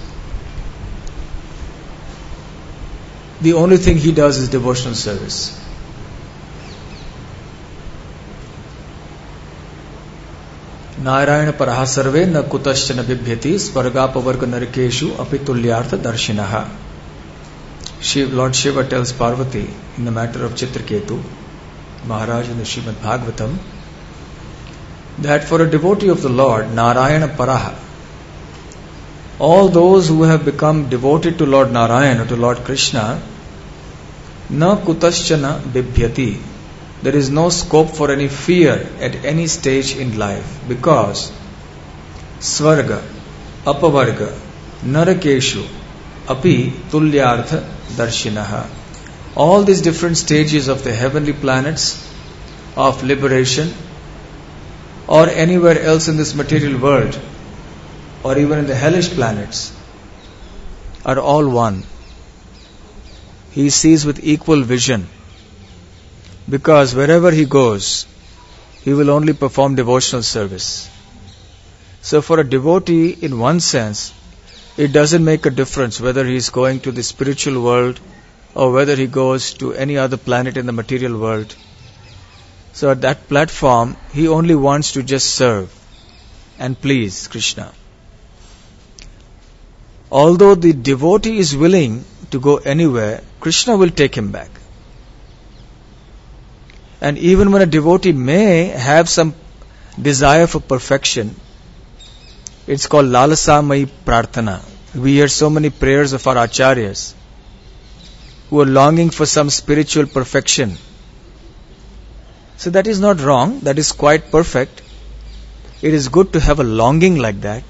the only thing he does is devotional service. Narayana paraha sarve na kutaschana bibhyati svargapavarga narakeshu apitulyartha darshinaha. Lord Shiva tells Parvati in the matter of Chitraketu, Maharaj in the Srimad Bhagavatam, that for a devotee of the Lord, Narayana Paraha, all those who have become devoted to Lord Narayana, to Lord Krishna, na kutaschana bibhyati, there is no scope for any fear at any stage in life, because Svarga, Apavarga, Narakeshu, Api Tulyartha Darshinaha, all these different stages of the heavenly planets of liberation, or anywhere else in this material world, or even in the hellish planets, are all one. He sees with equal vision, because wherever he goes, he will only perform devotional service. So for a devotee, in one sense, it doesn't make a difference whether he is going to the spiritual world or whether he goes to any other planet in the material world. So at that platform, he only wants to just serve and please Krishna. Although the devotee is willing to go anywhere, Krishna will take him back. And even when a devotee may have some desire for perfection, it's called Lalasamai Prarthana. We hear so many prayers of our acharyas who are longing for some spiritual perfection. So that is not wrong, that is quite perfect. It is good to have a longing like that.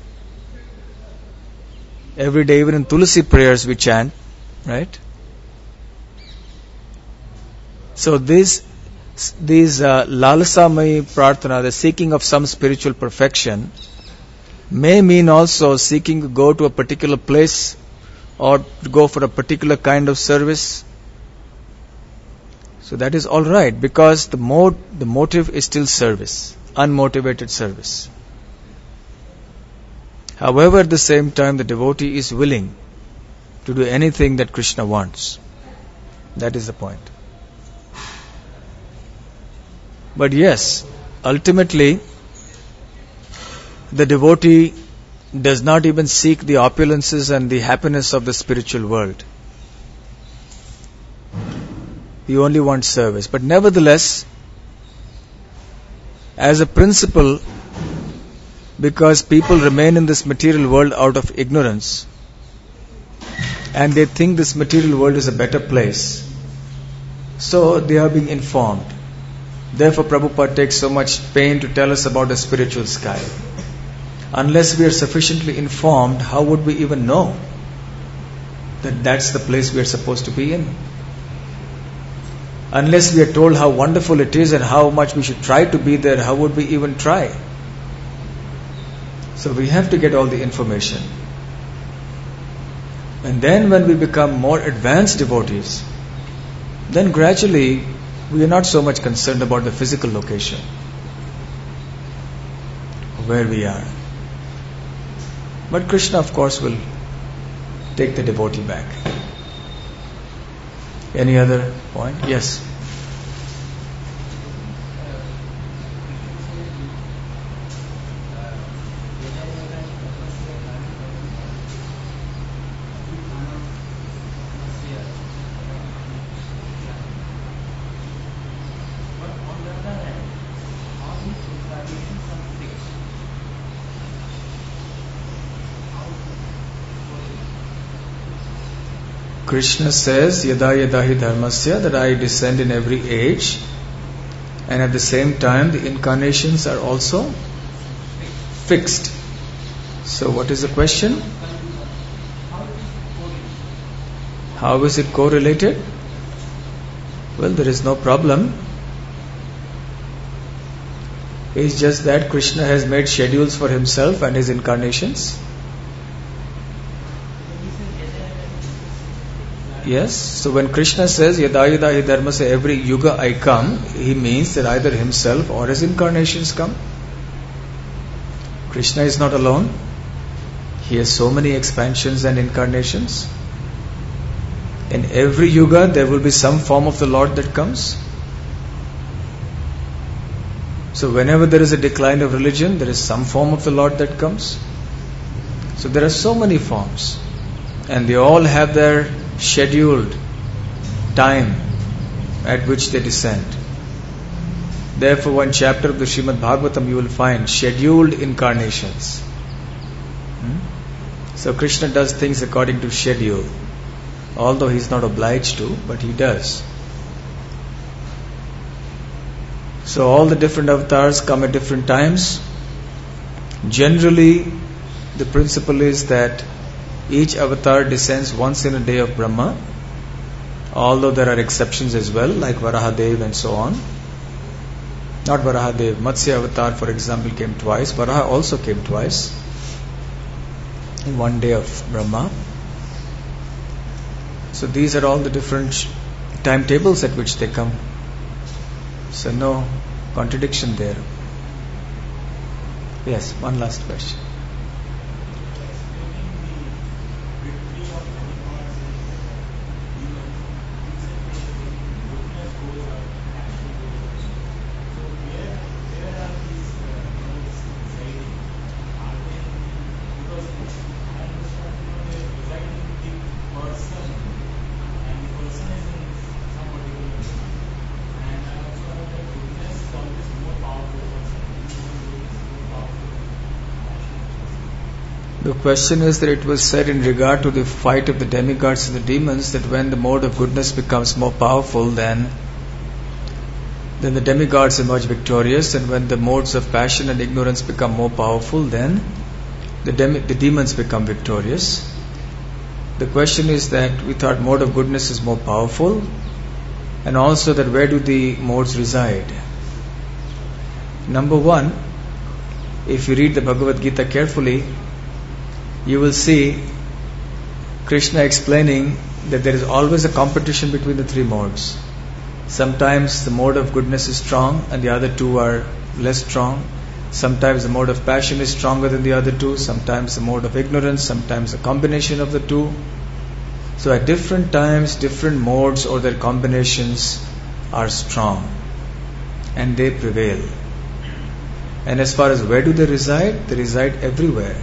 Every day, even in Tulsi prayers we chant, right? So these Lalasamai Prarthana, the seeking of some spiritual perfection, may mean also seeking to go to a particular place or to go for a particular kind of service. So that is all right, because the motive is still service, unmotivated service. However, at the same time, the devotee is willing to do anything that Krishna wants. That is the point. But yes, ultimately, the devotee does not even seek the opulences and the happiness of the spiritual world. He only wants service. But nevertheless, as a principle, because people remain in this material world out of ignorance, and they think this material world is a better place, so they are being informed. Therefore, Prabhupada takes so much pain to tell us about the spiritual sky. Unless we are sufficiently informed, how would we even know that that's the place we are supposed to be in? Unless we are told how wonderful it is and how much we should try to be there, how would we even try? So we have to get all the information. And then when we become more advanced devotees, then gradually we are not so much concerned about the physical location where we are. But Krishna, of course, will take the devotee back. Any other point? Yes. Krishna says, Yada yada hi dharmasya, that I descend in every age, and at the same time the incarnations are also fixed. So what is the question? How is it correlated? Well, there is no problem. It's just that Krishna has made schedules for himself and his incarnations. Yes, so when Krishna says Yada yada hi dharmasya, every yuga I come, he means that either himself or his incarnations come. Krishna is not alone. He has so many expansions and incarnations. In every yuga there will be some form of the Lord that comes. So whenever there is a decline of religion, there is some form of the Lord that comes. So there are so many forms, and they all have their scheduled time at which they descend. Therefore, one chapter of the Srimad Bhagavatam you will find scheduled incarnations. So Krishna does things according to schedule, although he is not obliged to, but he does. So all the different avatars come at different times. Generally, the principle is that each avatar descends once in a day of Brahma, although there are exceptions as well, like Varahadev and so on. Not Varahadev, Matsya avatar, for example, came twice. Varaha also came twice in one day of Brahma. So these are all the different timetables at which they come. So no contradiction there. Yes, one last question. The question is that it was said in regard to the fight of the demigods and the demons that when the mode of goodness becomes more powerful, then the demigods emerge victorious, and when the modes of passion and ignorance become more powerful, then the demons become victorious. The question is that we thought mode of goodness is more powerful, and also that where do the modes reside? Number one, if you read the Bhagavad Gita carefully, you will see Krishna explaining that there is always a competition between the three modes. Sometimes the mode of goodness is strong and the other two are less strong. Sometimes the mode of passion is stronger than the other two. Sometimes the mode of ignorance. Sometimes a combination of the two. So at different times, different modes or their combinations are strong and they prevail. And as far as where do they reside everywhere.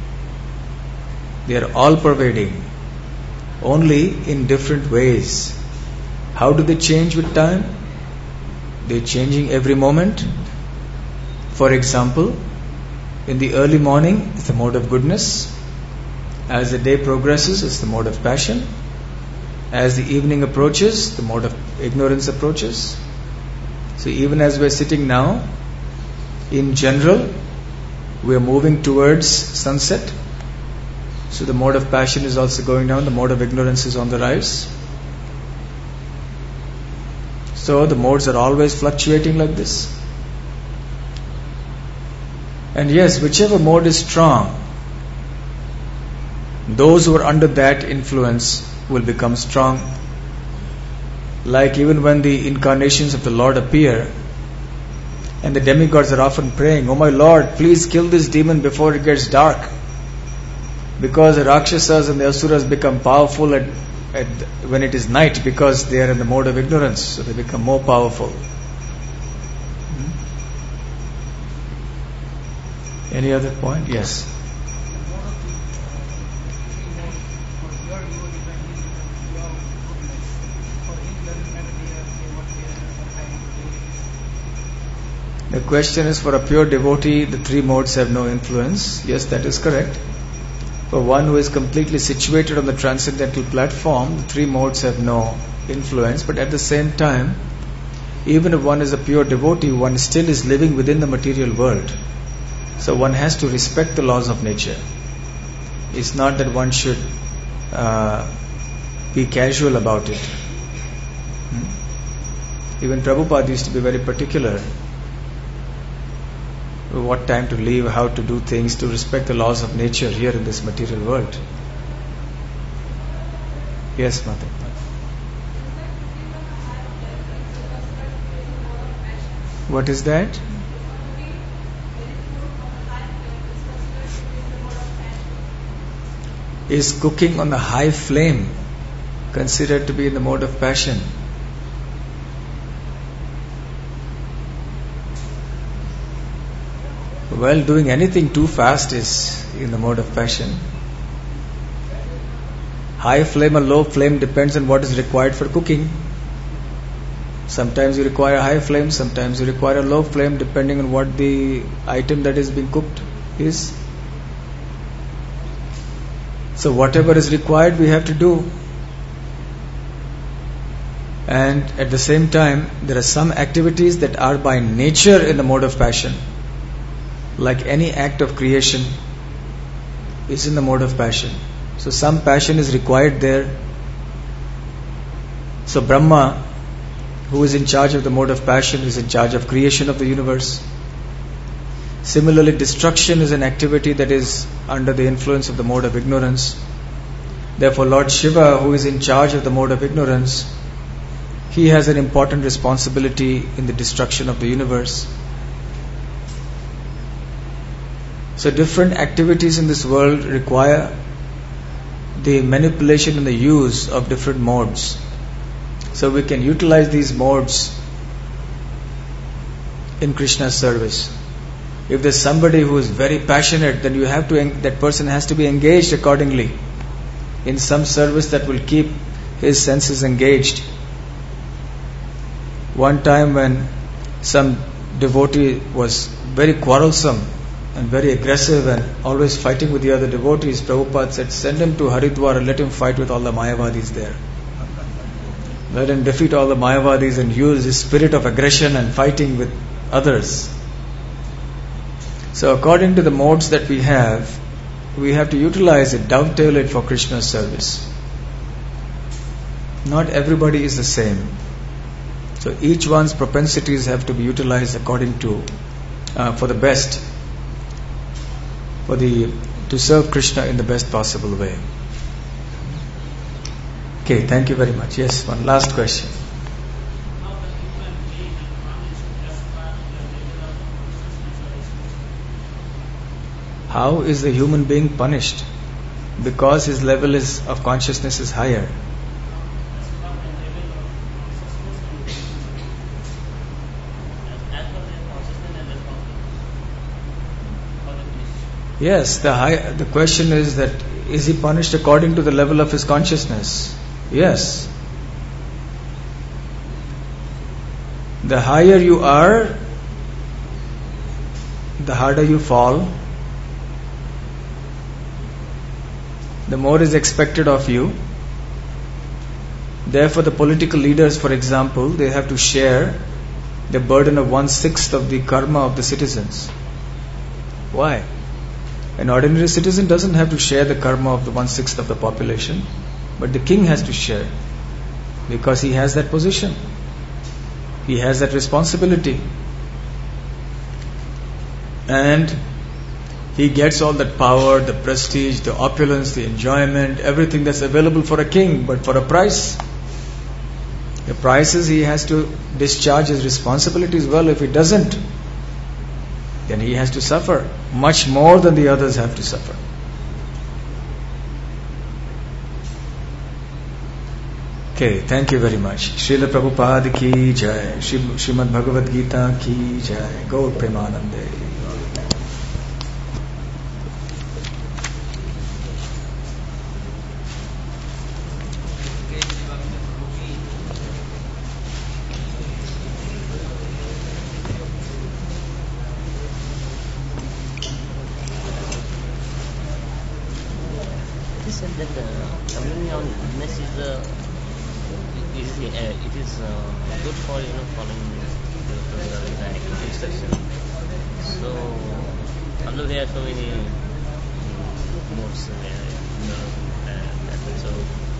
They are all pervading, only in different ways. How do they change with time? They are changing every moment. For example, in the early morning is the mode of goodness. As the day progresses, it's the mode of passion. As the evening approaches, the mode of ignorance approaches. So even as we're sitting now, in general, we are moving towards sunset. So the mode of passion is also going down, the mode of ignorance is on the rise. So the modes are always fluctuating like this. And yes, whichever mode is strong, those who are under that influence will become strong. Like even when the incarnations of the Lord appear, and the demigods are often praying, "Oh my Lord, please kill this demon before it gets dark." Because the Rakshasas and the Asuras become powerful when it is night, because they are in the mode of ignorance, so they become more powerful. Any other point? Yes. The question is, for a pure devotee, the three modes have no influence. Yes, that is correct. For one who is completely situated on the transcendental platform, the three modes have no influence. But at the same time, even if one is a pure devotee, one still is living within the material world. So one has to respect the laws of nature. It's not that one should be casual about it. Even Prabhupada used to be very particular what time to leave, how to do things, to respect the laws of nature here in this material world. Yes, Mother. What is that? Is cooking on the high flame considered to be in the mode of passion? Well, doing anything too fast is in the mode of passion. High flame or low flame depends on what is required for cooking. Sometimes you require a high flame, sometimes you require a low flame, depending on what the item that is being cooked is. So whatever is required, we have to do. And at the same time, there are some activities that are by nature in the mode of passion. Like any act of creation is in the mode of passion. So some passion is required there. So Brahma, who is in charge of the mode of passion, is in charge of creation of the universe. Similarly, destruction is an activity that is under the influence of the mode of ignorance. Therefore, Lord Shiva, who is in charge of the mode of ignorance, he has an important responsibility in the destruction of the universe. So different activities in this world require the manipulation and the use of different modes. So we can utilize these modes in Krishna's service. If there's somebody who is very passionate, then that person has to be engaged accordingly in some service that will keep his senses engaged. One time when some devotee was very quarrelsome and very aggressive and always fighting with the other devotees, Prabhupada said, send him to Haridwar and let him fight with all the Mayavadis there. Let him defeat all the Mayavadis and use his spirit of aggression and fighting with others. So according to the modes that we have to utilize it, dovetail it for Krishna's service. Not everybody is the same. So each one's propensities have to be utilized according to, for the best, to serve Krishna in the best possible way. Okay, thank you very much. Yes, one last question. How is the human being punished? Because his level of consciousness is higher. Yes, the question is that is he punished according to the level of his consciousness? Yes. The higher you are, the harder you fall, the more is expected of you. Therefore, the political leaders, for example, they have to share the burden of 1/6 of the karma of the citizens. Why? An ordinary citizen doesn't have to share the karma of the 1/6 of the population, but the king has to share because he has that position. He has that responsibility. And he gets all that power, the prestige, the opulence, the enjoyment, everything that's available for a king, but for a price. The price is he has to discharge his responsibilities well. If he doesn't, then he has to suffer much more than the others have to suffer. Okay, thank you very much. Srila Prabhupada ki jai. Srimad Bhagavad Gita ki jai. Gaur Premanande. Good for following the instruction. So, although there are so many modes, so